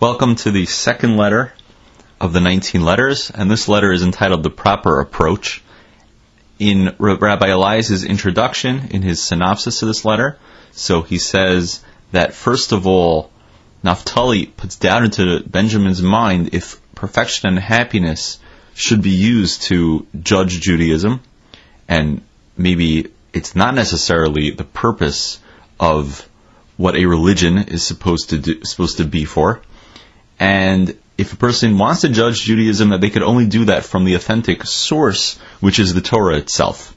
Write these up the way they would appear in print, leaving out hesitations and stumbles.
Welcome to the second letter of the 19 letters, and this letter is entitled The Proper Approach. In Rabbi Elias's introduction, in his synopsis of this letter, so he says that first of all, Naphtali puts down into Benjamin's mind if perfection and happiness should be used to judge Judaism, and maybe it's not necessarily the purpose of what a religion is supposed to be for. And if a person wants to judge Judaism, that they could only do that from the authentic source, which is the Torah itself.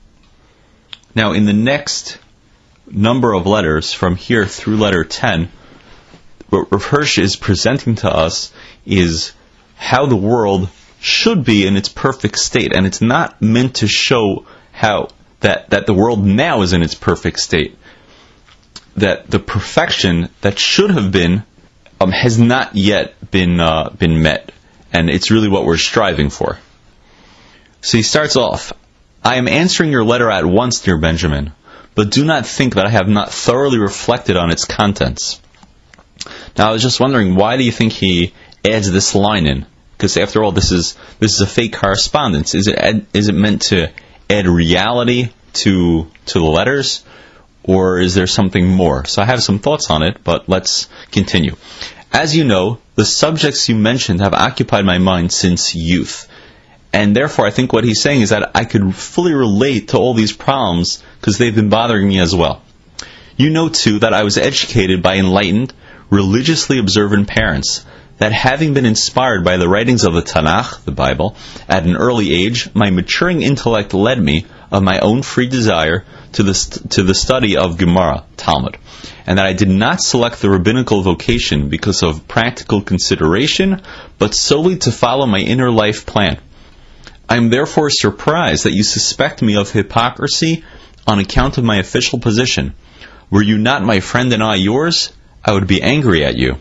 Now, in the next number of letters, from here through letter 10, what Rav Hirsch is presenting to us is how the world should be in its perfect state. And it's not meant to show how that the world now is in its perfect state. That the perfection that should have been has not yet been met, and it's really what we're striving for. So he starts off, I am answering your letter at once, dear Benjamin, but do not think that I have not thoroughly reflected on its contents. Now, I was just wondering, why do you think he adds this line in? Because after all, this is a fake correspondence. Is it meant to add reality to the letters? Or is there something more? So I have some thoughts on it, but let's continue. As you know, the subjects you mentioned have occupied my mind since youth. And therefore, I think what he's saying is that I could fully relate to all these problems because they've been bothering me as well. You know, too, that I was educated by enlightened, religiously observant parents, that having been inspired by the writings of the Tanakh, the Bible, at an early age, my maturing intellect led me, of my own free desire, to the study of Gemara, Talmud, and that I did not select the rabbinical vocation because of practical consideration, but solely to follow my inner life plan. I am therefore surprised that you suspect me of hypocrisy on account of my official position. Were you not my friend and I yours, I would be angry at you.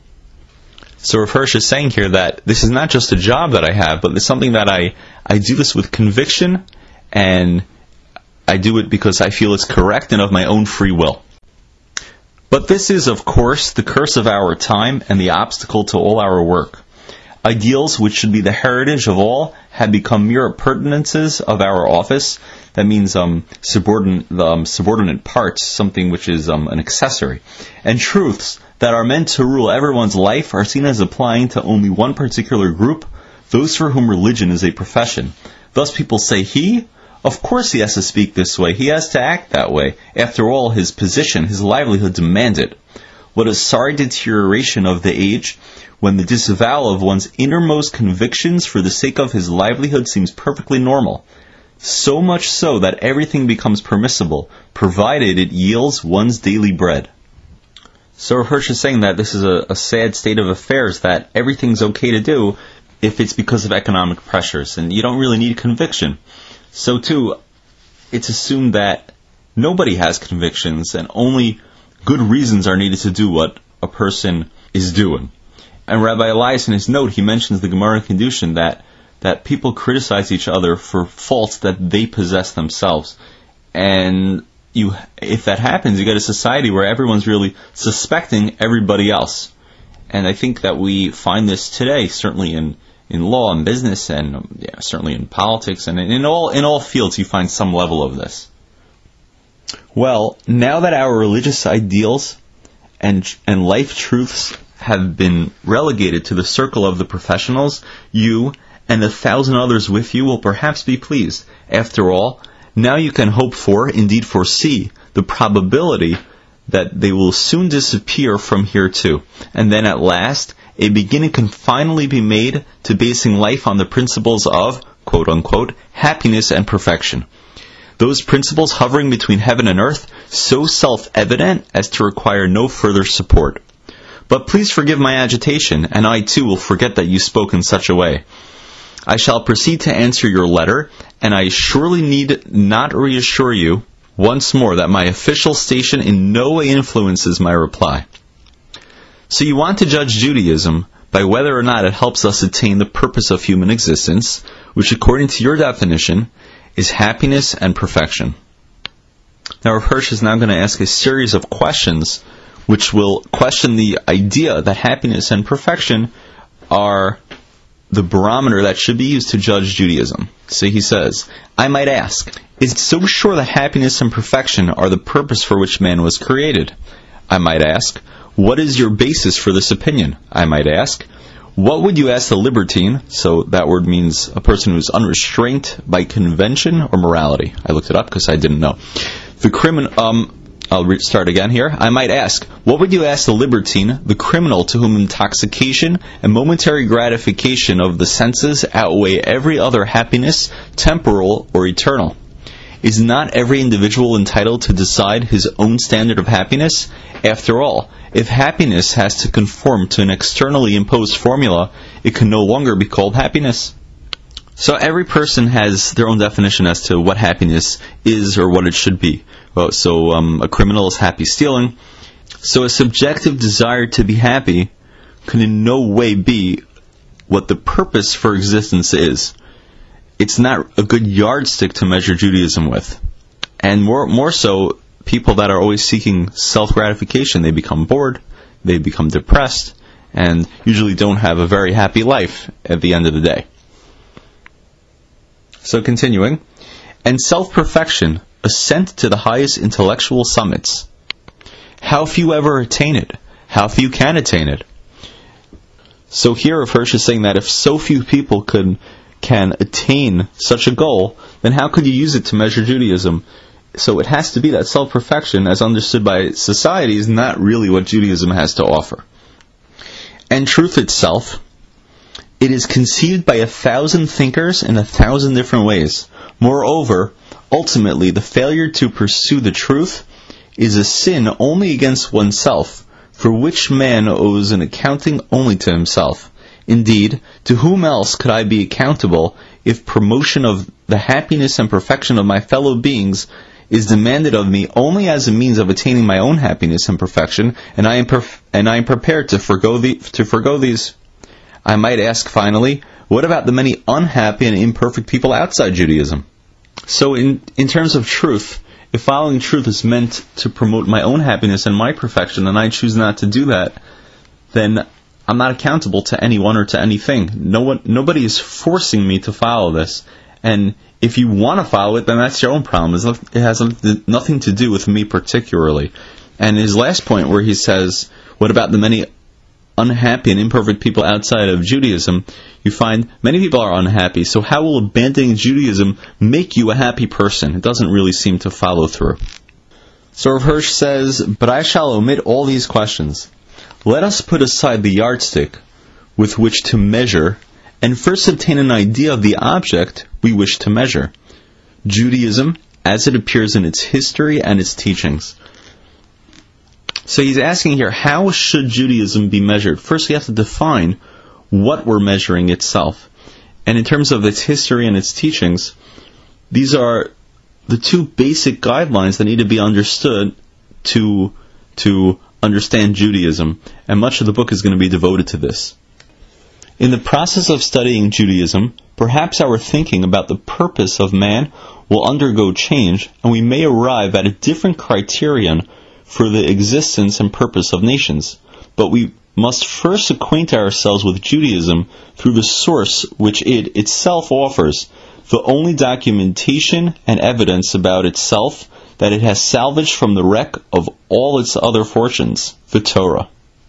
So Rav Hirsch is saying here that this is not just a job that I have, but it's something that I do this with conviction, and I do it because I feel it's correct and of my own free will. But this is, of course, the curse of our time and the obstacle to all our work. Ideals, which should be the heritage of all, have become mere appurtenances of our office. That means subordinate parts, something which is an accessory. And truths that are meant to rule everyone's life are seen as applying to only one particular group, those for whom religion is a profession. Thus people say, of course he has to speak this way, he has to act that way. After all, his position, his livelihood demand it. What a sorry deterioration of the age, when the disavowal of one's innermost convictions for the sake of his livelihood seems perfectly normal. So much so that everything becomes permissible, provided it yields one's daily bread. So Rav Hirsch is saying that this is a sad state of affairs, that everything's okay to do if it's because of economic pressures, and you don't really need conviction. So too, it's assumed that nobody has convictions, and only good reasons are needed to do what a person is doing. And Rabbi Elias, in his note, he mentions the Gemara in Kedushin that people criticize each other for faults that they possess themselves. And if that happens, you get a society where everyone's really suspecting everybody else. And I think that we find this today, certainly in law and business, and certainly in politics, and in all fields you find some level of this. Well, now that our religious ideals and life truths have been relegated to the circle of the professionals, you and 1,000 others with you will perhaps be pleased. After all, now you can hope for, indeed foresee, the probability that they will soon disappear from here too. And then at last, a beginning can finally be made to basing life on the principles of, quote-unquote, happiness and perfection. Those principles hovering between heaven and earth, so self-evident as to require no further support. But please forgive my agitation, and I too will forget that you spoke in such a way. I shall proceed to answer your letter, and I surely need not reassure you once more that my official station in no way influences my reply. So you want to judge Judaism by whether or not it helps us attain the purpose of human existence, which according to your definition is happiness and perfection. Now Rav Hirsch is now going to ask a series of questions which will question the idea that happiness and perfection are the barometer that should be used to judge Judaism. So he says, I might ask, is it so sure that happiness and perfection are the purpose for which man was created? I might ask, what is your basis for this opinion? I might ask, what would you ask the libertine? So that word means a person who is unrestrained by convention or morality. I looked it up because I didn't know. The criminal, I'll start again here. I might ask, what would you ask the libertine, the criminal to whom intoxication and momentary gratification of the senses outweigh every other happiness, temporal or eternal? Is not every individual entitled to decide his own standard of happiness? After all, if happiness has to conform to an externally imposed formula, it can no longer be called happiness. So every person has their own definition as to what happiness is or what it should be. So a criminal is happy stealing. So a subjective desire to be happy can in no way be what the purpose for existence is. It's not a good yardstick to measure Judaism with. And more so, people that are always seeking self-gratification, they become bored, they become depressed, and usually don't have a very happy life at the end of the day. So continuing, and self-perfection, ascent to the highest intellectual summits. How few ever attain it? How few can attain it? So here Rav Hirsch is saying that if so few people can attain such a goal, then how could you use it to measure Judaism? So it has to be that self-perfection, as understood by society, is not really what Judaism has to offer. And truth itself, it is conceived by 1,000 thinkers in 1,000 different ways. Moreover, ultimately, the failure to pursue the truth is a sin only against oneself, for which man owes an accounting only to himself. Indeed, to whom else could I be accountable if promotion of the happiness and perfection of my fellow beings is demanded of me only as a means of attaining my own happiness and perfection, and I am prepared to forgo these? I might ask finally, what about the many unhappy and imperfect people outside Judaism? So in terms of truth, if following truth is meant to promote my own happiness and my perfection, and I choose not to do that, then I'm not accountable to anyone or to anything. Nobody is forcing me to follow this. And if you want to follow it, then that's your own problem. It has nothing to do with me particularly. And his last point where he says, what about the many unhappy and imperfect people outside of Judaism? You find many people are unhappy. So how will abandoning Judaism make you a happy person? It doesn't really seem to follow through. So Rav Hirsch says, but I shall omit all these questions. Let us put aside the yardstick with which to measure and first obtain an idea of the object we wish to measure. Judaism as it appears in its history and its teachings. So he's asking here, how should Judaism be measured? First we have to define what we're measuring itself. And in terms of its history and its teachings, these are the two basic guidelines that need to be understood to understand Judaism, and much of the book is going to be devoted to this. In the process of studying Judaism, perhaps our thinking about the purpose of man will undergo change, and we may arrive at a different criterion for the existence and purpose of nations. But we must first acquaint ourselves with Judaism through the source which it itself offers, the only documentation and evidence about itself that it has salvaged from the wreck of all its other fortunes, the Torah.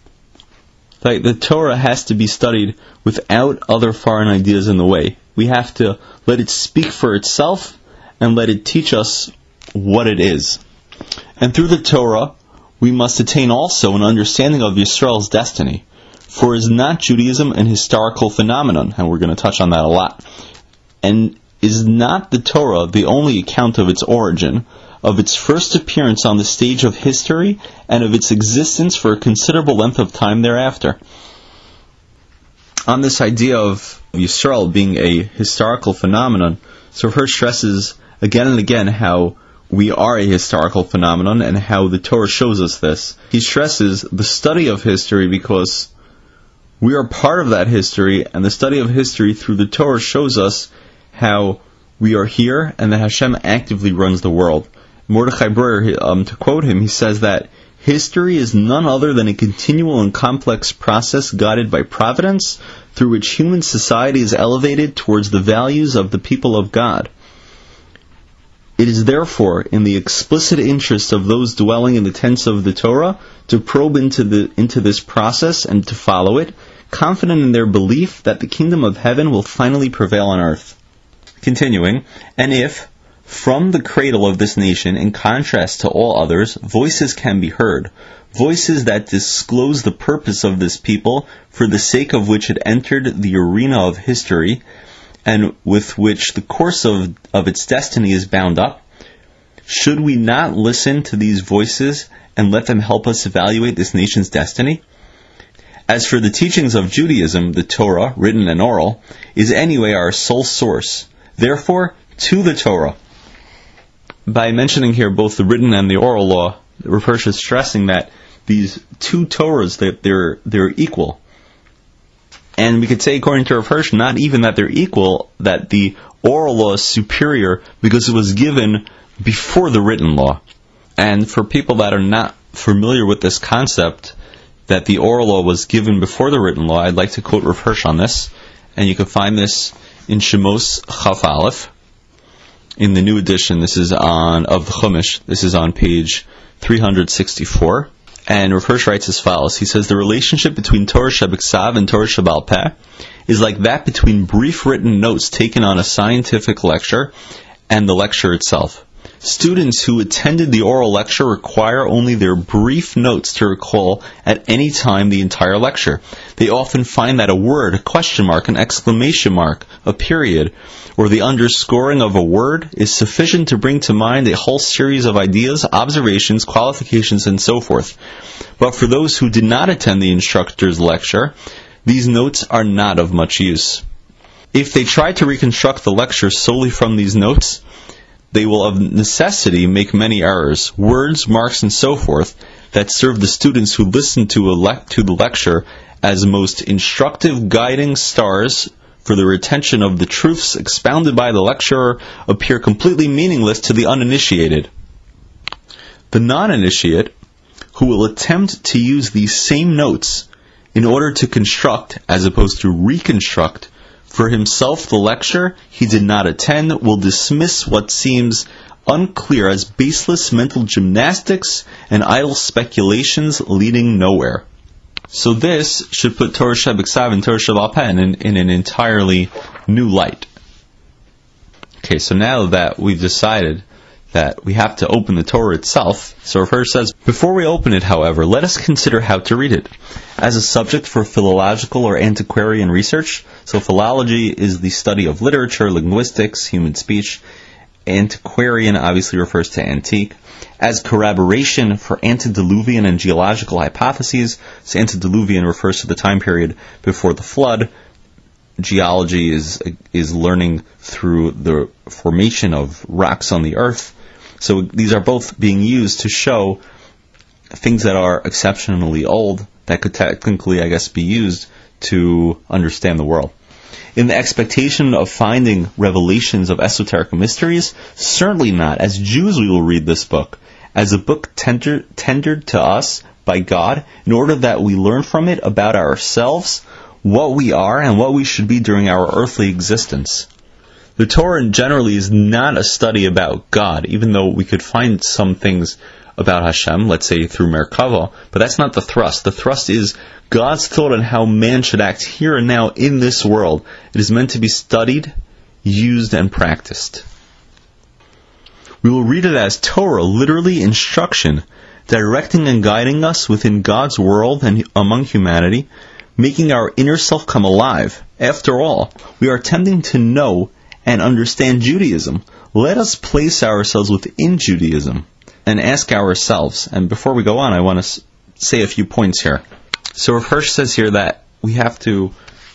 The Torah has to be studied without other foreign ideas in the way. We have to let it speak for itself and let it teach us what it is. And through the Torah, we must attain also an understanding of Yisrael's destiny. For is not Judaism an historical phenomenon? And we're going to touch on that a lot. And is not the Torah the only account of its origin, of its first appearance on the stage of history, and of its existence for a considerable length of time thereafter? On this idea of Yisrael being a historical phenomenon, so Hirsch stresses again and again how we are a historical phenomenon and how the Torah shows us this. He stresses the study of history because we are part of that history, and the study of history through the Torah shows us how we are here and that Hashem actively runs the world. Mordechai Breuer, to quote him, he says that History is none other than a continual and complex process guided by providence, through which human society is elevated towards the values of the people of God. It is therefore in the explicit interest of those dwelling in the tents of the Torah to probe into this process and to follow it, confident in their belief that the kingdom of heaven will finally prevail on earth. Continuing, and if, from the cradle of this nation, in contrast to all others, voices can be heard, voices that disclose the purpose of this people, for the sake of which it entered the arena of history, and with which the course of its destiny is bound up, should we not listen to these voices and let them help us evaluate this nation's destiny? As for the teachings of Judaism, the Torah, written and oral, is anyway our sole source. Therefore, to the Torah. By mentioning here both the written and the oral law, Rav Hirsch is stressing that these two Torahs, that they're equal. And we could say, according to Rav Hirsch, not even that they're equal, that the oral law is superior because it was given before the written law. And for people that are not familiar with this concept, that the oral law was given before the written law, I'd like to quote Rav Hirsch on this. And you can find this in Shemos Chaf Aleph. In the new edition, this is of the Chumash. This is on page 364. And Rav Hirsch writes as follows. He says, the relationship between Torah Shebiksav and Torah Shebal Peh is like that between brief written notes taken on a scientific lecture and the lecture itself. Students who attended the oral lecture require only their brief notes to recall at any time the entire lecture. They often find that a word, a question mark, an exclamation mark, a period, or the underscoring of a word is sufficient to bring to mind a whole series of ideas, observations, qualifications, and so forth. But for those who did not attend the instructor's lecture, these notes are not of much use. If they try to reconstruct the lecture solely from these notes, they will of necessity make many errors, words, marks, and so forth, that serve the students who listen to the lecture as most instructive guiding stars for the retention of the truths expounded by the lecturer, appear completely meaningless to the uninitiated. The non-initiate, who will attempt to use these same notes in order to construct, as opposed to reconstruct, for himself the lecture he did not attend, will dismiss what seems unclear as baseless mental gymnastics and idle speculations leading nowhere. So this should put Torah Shebiksav and Torah Shebal Peh in an entirely new light. Okay, so now that we've decided that we have to open the Torah itself, so Rav Hirsch says, before we open it, however, let us consider how to read it. As a subject for philological or antiquarian research, so philology is the study of literature, linguistics, human speech. Antiquarian obviously refers to antique. As corroboration for antediluvian and geological hypotheses, so antediluvian refers to the time period before the flood. Geology is learning through the formation of rocks on the earth. So these are both being used to show things that are exceptionally old that could technically, I guess, be used to understand the world. In the expectation of finding revelations of esoteric mysteries, certainly not. As Jews we will read this book as a book tendered to us by God in order that we learn from it about ourselves, what we are, and what we should be during our earthly existence. The Torah generally is not a study about God, even though we could find some things about Hashem, let's say through Merkava, but that's not the thrust. The thrust is God's thought on how man should act here and now in this world. It is meant to be studied, used, and practiced. We will read it as Torah, literally instruction, directing and guiding us within God's world and among humanity, making our inner self come alive. After all, we are attempting to know and understand Judaism. Let us place ourselves within Judaism and ask ourselves. And before we go on, I want to say a few points here. So Rav Hirsch says here that we have to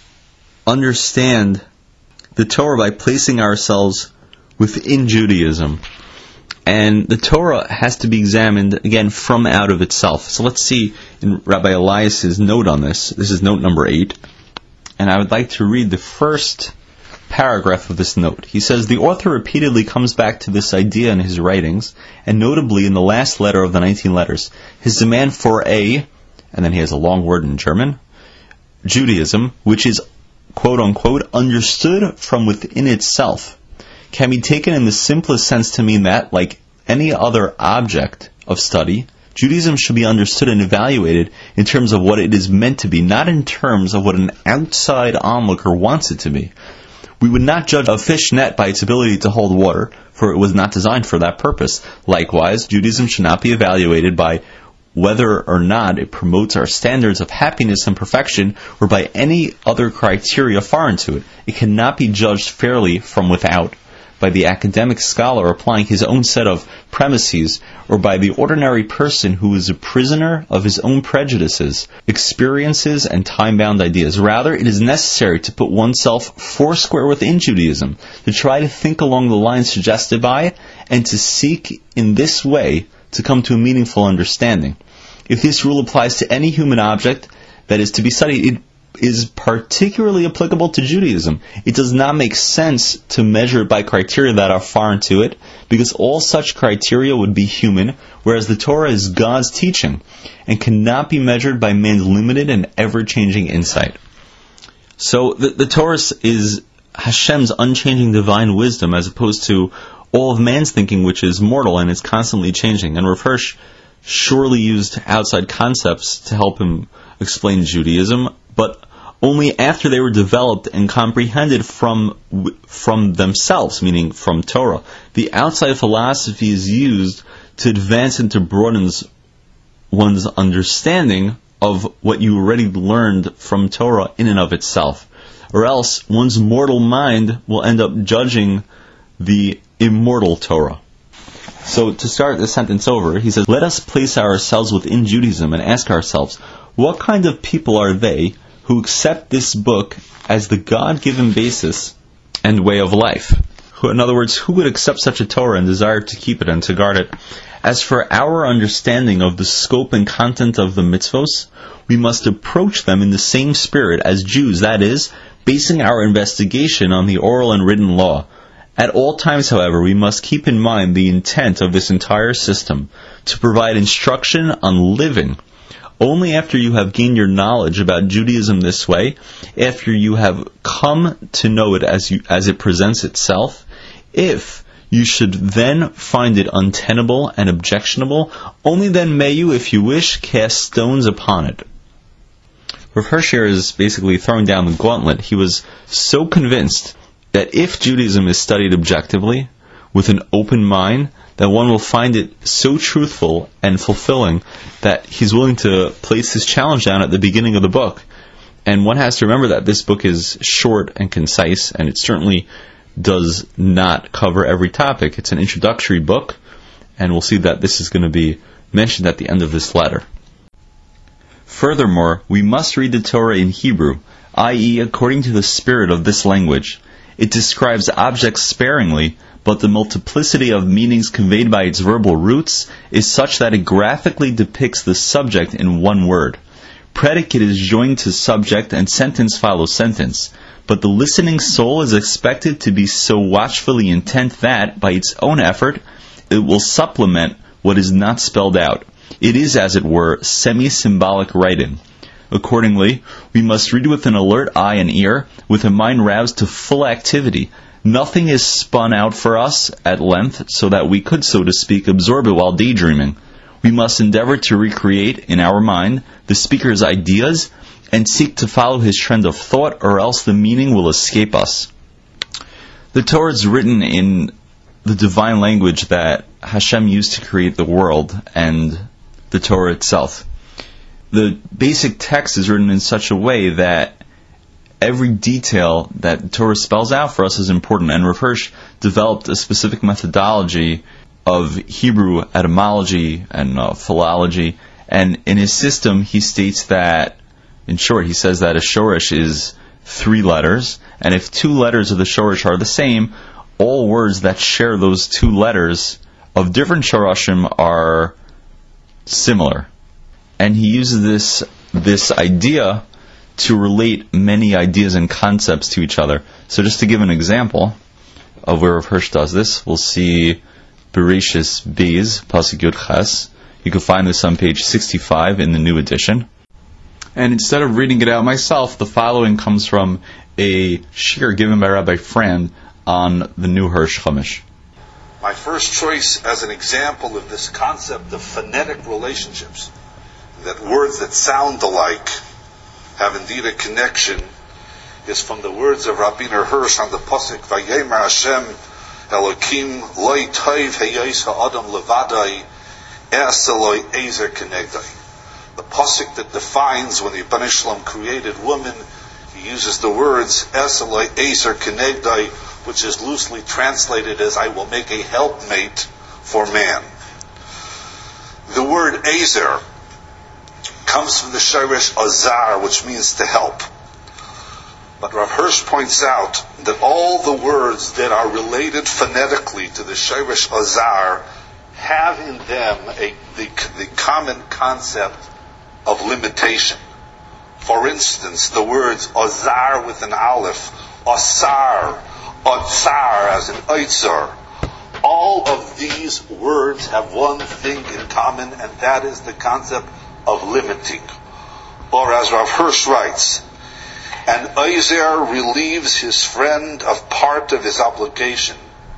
understand the Torah by placing ourselves within Judaism. And the Torah has to be examined, again, from out of itself. So let's see in Rabbi Elias's note on this. This is note number 8. And I would like to read the first paragraph of this note. He says, the author repeatedly comes back to this idea in his writings, and notably in the last letter of the 19 letters. His demand for and then he has a long word in German, Judaism, which is, quote-unquote, understood from within itself, can be taken in the simplest sense to mean that, like any other object of study, Judaism should be understood and evaluated in terms of what it is meant to be, not in terms of what an outside onlooker wants it to be. We would not judge a fish net by its ability to hold water, for it was not designed for that purpose. Likewise, Judaism should not be evaluated by whether or not it promotes our standards of happiness and perfection, or by any other criteria foreign to it. It cannot be judged fairly from without, by the academic scholar applying his own set of premises, or by the ordinary person who is a prisoner of his own prejudices, experiences, and time-bound ideas. Rather, it is necessary to put oneself foursquare within Judaism, to try to think along the lines suggested by it, and to seek in this way to come to a meaningful understanding. If this rule applies to any human object that is to be studied, it is particularly applicable to Judaism. It does not make sense to measure it by criteria that are foreign to it, because all such criteria would be human, whereas the Torah is God's teaching, and cannot be measured by man's limited and ever-changing insight. So the Torah is Hashem's unchanging divine wisdom, as opposed to all of man's thinking, which is mortal and is constantly changing. And Rav Hirsch surely used outside concepts to help him explain Judaism, but only after they were developed and comprehended from themselves, meaning from Torah. The outside philosophy is used to advance and to broaden one's understanding of what you already learned from Torah in and of itself. Or else, one's mortal mind will end up judging the immortal Torah. So to start the sentence over, he says, let us place ourselves within Judaism and ask ourselves, what kind of people are they who accept this book as the God-given basis and way of life? In other words, who would accept such a Torah and desire to keep it and to guard it? As for our understanding of the scope and content of the mitzvos, we must approach them in the same spirit as Jews, that is, basing our investigation on the oral and written law. At all times, however, we must keep in mind the intent of this entire system, to provide instruction on living. Only after you have gained your knowledge about Judaism this way, after you have come to know it as it presents itself, if you should then find it untenable and objectionable, only then may you, if you wish, cast stones upon it. Rav Hirsch is basically throwing down the gauntlet. He was so convinced that if Judaism is studied objectively, with an open mind, that one will find it so truthful and fulfilling that he's willing to place his challenge down at the beginning of the book. And one has to remember that this book is short and concise, and it certainly does not cover every topic. It's an introductory book, and we'll see that this is going to be mentioned at the end of this letter. Furthermore, we must read the Torah in Hebrew, i.e., according to the spirit of this language. It describes objects sparingly, but the multiplicity of meanings conveyed by its verbal roots is such that it graphically depicts the subject in one word. Predicate is joined to subject and sentence follows sentence, but the listening soul is expected to be so watchfully intent that, by its own effort, it will supplement what is not spelled out. It is, as it were, semi-symbolic writing. Accordingly, we must read with an alert eye and ear, with a mind roused to full activity. Nothing is spun out for us at length so that we could, so to speak, absorb it while daydreaming. We must endeavor to recreate in our mind the speaker's ideas and seek to follow his trend of thought, or else the meaning will escape us. The Torah is written in the divine language that Hashem used to create the world and the Torah itself. The basic text is written in such a way that every detail that the Torah spells out for us is important, and Rav Hirsch developed a specific methodology of Hebrew etymology and philology, and in his system he states that, in short, he says that a shoresh is 3 letters, and if 2 letters of the shoresh are the same, all words that share those 2 letters of different shorashim are similar. And he uses this idea to relate many ideas and concepts to each other. So just to give an example of where Rav Hirsch does this, we'll see Bereshis Beis, Pasuk Yud Ches. You can find this on page 65 in the new edition. And instead of reading it out myself, the following comes from a shir given by Rabbi Frand on the new Hirsch Chumash. My first choice as an example of this concept of phonetic relationships, that words that sound alike have indeed a connection, is from the words of Rabbeinu Hirsch on the pasuk Vayemer Hashem Elokim Loi Toiv Heyos Ha'adam Levadai Es Eloi Ezer Kenegdai. The pasuk that defines when the Ibn Shalom created woman, he uses the words Es Eloi Ezer Kenegdai, which is loosely translated as I will make a helpmate for man. The word Ezer comes from the shirish azar, which means to help. But Rav Hirsch points out that all the words that are related phonetically to the shirish azar have in them the common concept of limitation. For instance, the words azar with an aleph, asar, atzar as in aitzar, all of these words have one thing in common, and that is the concept of limiting. Or as Rav Hirsch writes, an Eizer relieves his friend of part of his obligation,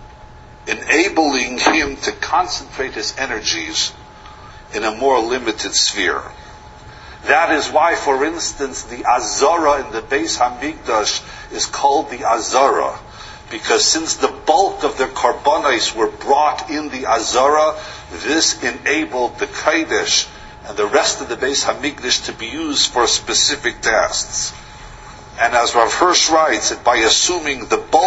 enabling him to concentrate his energies in a more limited sphere. That is why, for instance, the Azara in the Beis Hamikdash is called the Azara, because since the bulk of the Karbonos were brought in the Azara, this enabled the Kodesh and the rest of the Beis Hamikdash to be used for specific tasks. And as Rav Hirsch writes, that by assuming the bulk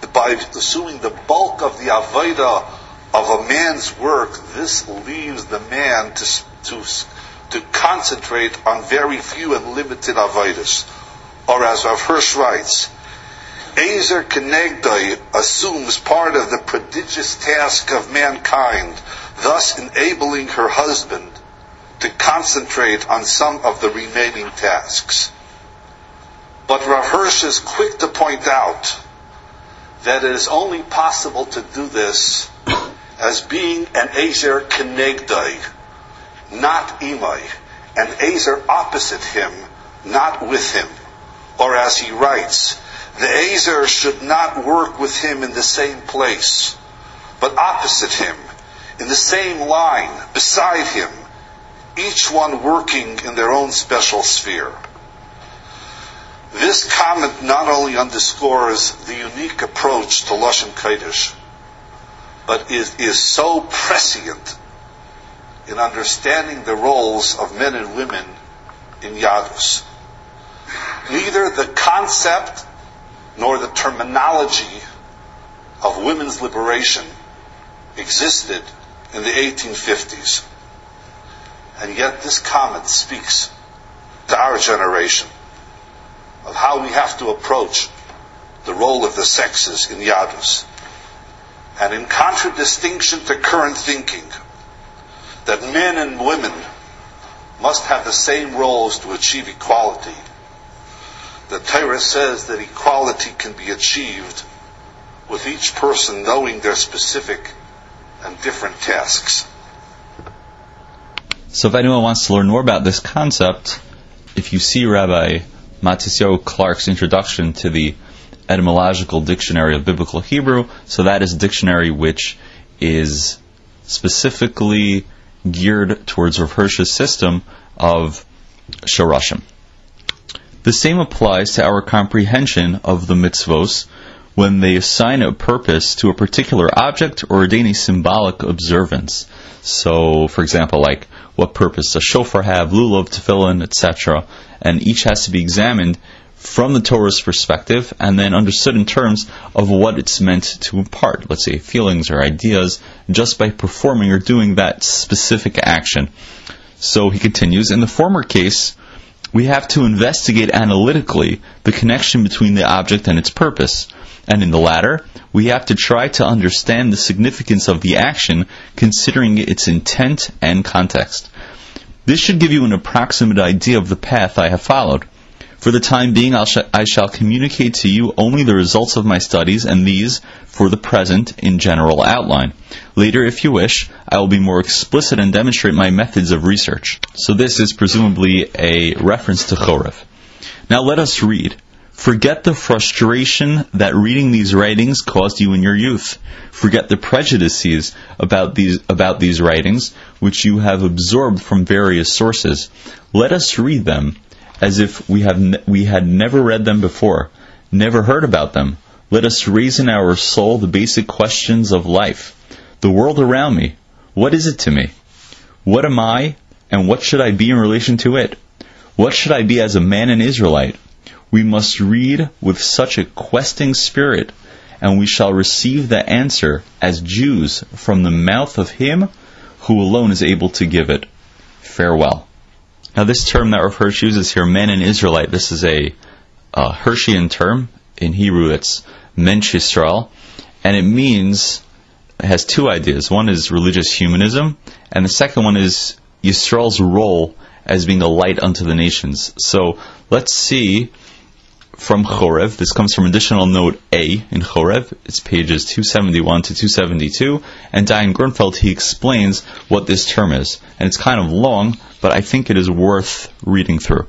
of the avodah of a man's work, this leaves the man to concentrate on very few and limited avodas. Or as Rav Hirsch writes, Ezer Kenegdai assumes part of the prodigious task of mankind, thus enabling her husband to concentrate on some of the remaining tasks. But Rav Hirsch is quick to point out that it is only possible to do this as being an Ezer Kenegdai, not Imai, an Ezer opposite him, not with him. Or as he writes, the Ezer should not work with him in the same place, but opposite him, in the same line, beside him, each one working in their own special sphere. This comment not only underscores the unique approach to Lashon Kodesh, but is so prescient in understanding the roles of men and women in Yadus. Neither the concept nor the terminology of women's liberation existed in the 1850s. And yet this comment speaks to our generation of how we have to approach the role of the sexes in Yadus. And in contradistinction to current thinking, that men and women must have the same roles to achieve equality, the Torah says that equality can be achieved with each person knowing their specific and different tasks. So if anyone wants to learn more about this concept, if you see Rabbi Matisyahu Clark's introduction to the Etymological Dictionary of Biblical Hebrew, so that is a dictionary which is specifically geared towards Rav Hirsch's system of Shorashim. The same applies to our comprehension of the mitzvos when they assign a purpose to a particular object or ordain a symbolic observance. So, for example, like what purpose does shofar have, lulav, tefillin, etc., and each has to be examined from the Torah's perspective and then understood in terms of what it's meant to impart, let's say feelings or ideas, just by performing or doing that specific action. So he continues, in the former case, we have to investigate analytically the connection between the object and its purpose. And in the latter, we have to try to understand the significance of the action, considering its intent and context. This should give you an approximate idea of the path I have followed. For the time being, I shall communicate to you only the results of my studies, and these, for the present, in general outline. Later, if you wish, I will be more explicit and demonstrate my methods of research. So this is presumably a reference to Chorev. Now let us read. Forget the frustration that reading these writings caused you in your youth. Forget the prejudices about these writings, which you have absorbed from various sources. Let us read them as if we had never read them before, never heard about them. Let us raise in our soul the basic questions of life. The world around me, what is it to me? What am I, and what should I be in relation to it? What should I be as a man and Israelite? We must read with such a questing spirit, and we shall receive the answer as Jews from the mouth of Him who alone is able to give it. Farewell. Now this term that Rav Hirsch uses here, man and Israelite, this is a Hirschian term. In Hebrew it's Mensch Yisrael, and it has two ideas. One is religious humanism, and the second one is Yisrael's role as being a light unto the nations. So let's see from Chorev. This comes from additional note A in Chorev. It's pages 271 to 272. And Dayan Grunfeld, he explains what this term is. And it's kind of long, but I think it is worth reading through.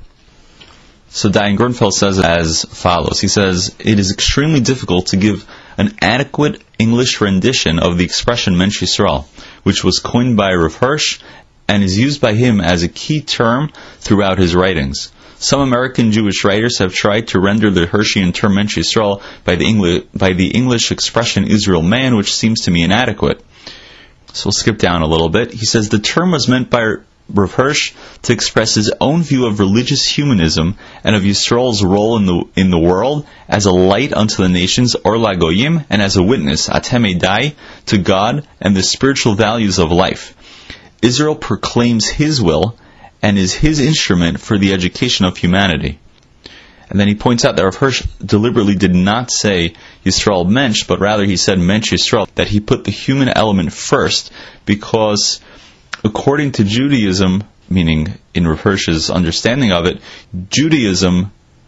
So Dayan Grunfeld says as follows. He says, it is extremely difficult to give an adequate English rendition of the expression Mensch Yisrael, which was coined by Rav Hirsch and is used by him as a key term throughout his writings. Some American Jewish writers have tried to render the Hirschian term Mensch Yisrael by the English expression Israel man, which seems to me inadequate. So we'll skip down a little bit. He says the term was meant by Rav Hirsch to express his own view of religious humanism and of Yisrael's role in the world as a light unto the nations, or lagoyim, and as a witness, atem edai, to God and the spiritual values of life. Israel proclaims His will and is His instrument for the education of humanity. And then he points out that Rav Hirsch deliberately did not say Yisrael Mensch, but rather he said Mensch Yisrael, that he put the human element first, because according to Judaism, meaning in Rav Hirsch's understanding of it, Judaism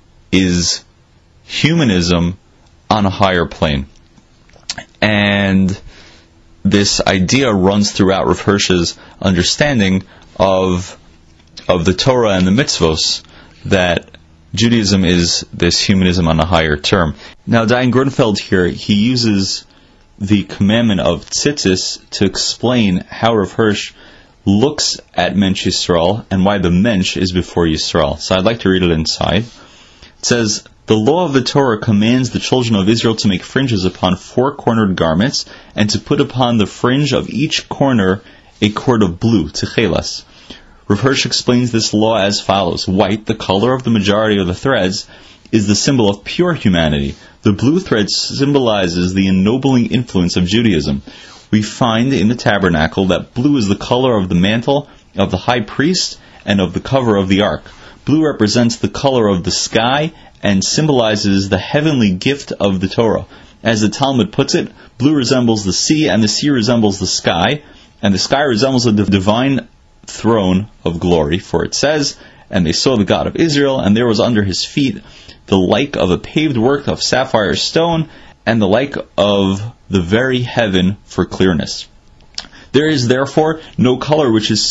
is humanism on a higher plane. And this idea runs throughout Rav Hirsch's understanding of the Torah and the mitzvos, that Judaism is this humanism on a higher term. Now, Dayan Grunfeld here, he uses the commandment of tzitzis to explain how Rav Hirsch looks at Mensch Yisrael and why the Mensch is before Yisrael. So I'd like to read it inside. It says, the law of the Torah commands the children of Israel to make fringes upon four-cornered garments, and to put upon the fringe of each corner a cord of blue, tichelas. Rav Hirsch explains this law as follows. White, the color of the majority of the threads, is the symbol of pure humanity. The blue thread symbolizes the ennobling influence of Judaism. We find in the tabernacle that blue is the color of the mantle of the high priest and of the cover of the ark. Blue represents the color of the sky and symbolizes the heavenly gift of the Torah. As the Talmud puts it, blue resembles the sea, and the sea resembles the sky, and the sky resembles the divine throne of glory. For it says, and they saw the God of Israel, and there was under His feet the like of a paved work of sapphire stone, and the like of the very heaven for clearness. There is therefore no color which is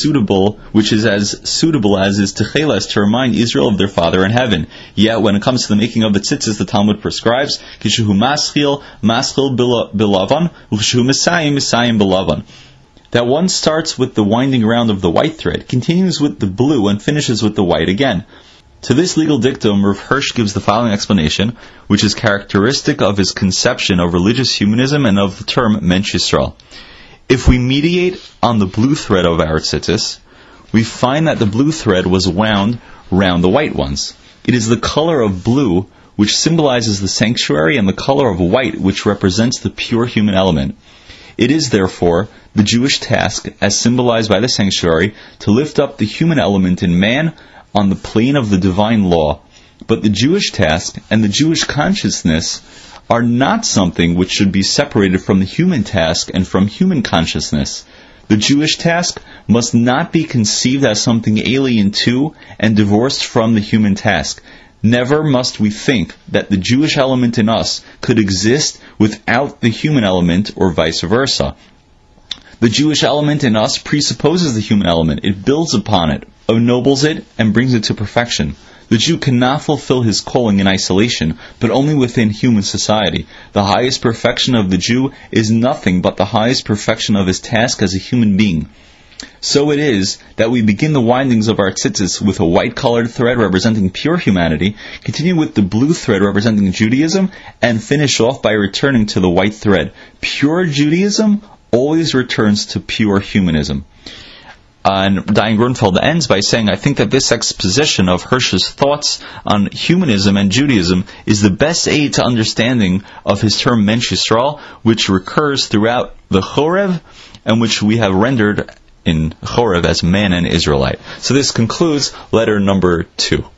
as suitable as is Techeles, to remind Israel of their Father in heaven. Yet when it comes to the making of the tzitzis, the Talmud prescribes Kishehu maschil bilavan, Kishehu misayim bilavan. That one starts with the winding around of the white thread, continues with the blue, and finishes with the white again. To this legal dictum, Rav Hirsch gives the following explanation, which is characteristic of his conception of religious humanism and of the term Mensch Yisrael. If we mediate on the blue thread of our tzitzis, we find that the blue thread was wound round the white ones. It is the color of blue which symbolizes the sanctuary, and the color of white which represents the pure human element. It is, therefore, the Jewish task, as symbolized by the sanctuary, to lift up the human element in man on the plane of the divine law. But the Jewish task and the Jewish consciousness are not something which should be separated from the human task and from human consciousness. The Jewish task must not be conceived as something alien to and divorced from the human task. Never must we think that the Jewish element in us could exist without the human element, or vice versa. The Jewish element in us presupposes the human element. It builds upon it, ennobles it, and brings it to perfection. The Jew cannot fulfill his calling in isolation, but only within human society. The highest perfection of the Jew is nothing but the highest perfection of his task as a human being. So it is that we begin the windings of our tzitzis with a white-colored thread representing pure humanity, continue with the blue thread representing Judaism, and finish off by returning to the white thread. Pure Judaism always returns to pure humanism. And Dayan Grunfeld ends by saying, I think that this exposition of Hirsch's thoughts on humanism and Judaism is the best aid to understanding of his term Mensch Yisrael, which recurs throughout the Chorev, and which we have rendered in Chorev as man and Israelite. So this concludes letter number 2.